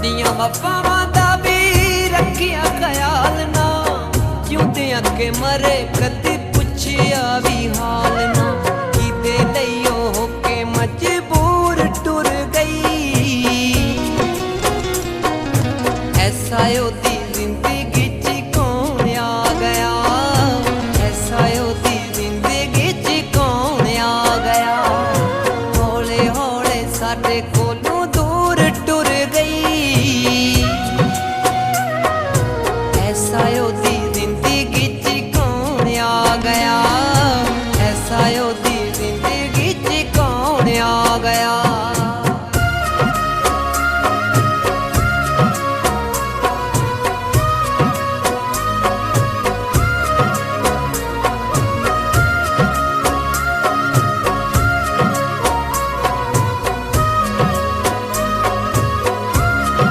दियां वफावां दा भी रखिया ख्याल ना, जिउंदियां के मरे कदी पुछिया भी हाल ना। किदे लईओ होके मजबूर टुर गई, ऐसा